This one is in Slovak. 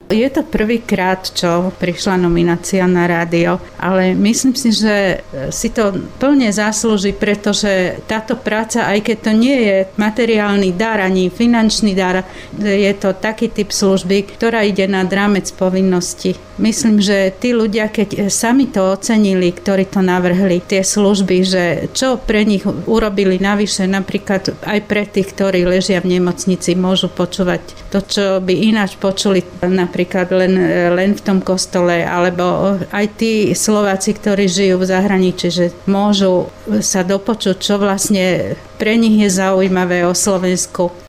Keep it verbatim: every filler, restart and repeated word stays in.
Je to prvýkrát, čo prišla nominácia na rádio, ale myslím si, že si to plne zaslúži, pretože táto práca, aj keď to nie je materiálny dar ani finančný dar, je to taký typ služby, ktorá ide nad rámec povinnosti. Myslím, že tí ľudia, keď sami to ocenili, ktorí to navrhli, tie služby, že čo pre nich urobili navyše, napríklad aj pre tých, ktorí ležia v nemocnici, môžu počúvať to, čo by ináč počuli napríklad len, len v tom kostole, alebo aj tí Slováci, ktorí žijú v zahraničí, že môžu sa dopočuť, čo vlastne pre nich je zaujímavé o Slovensku.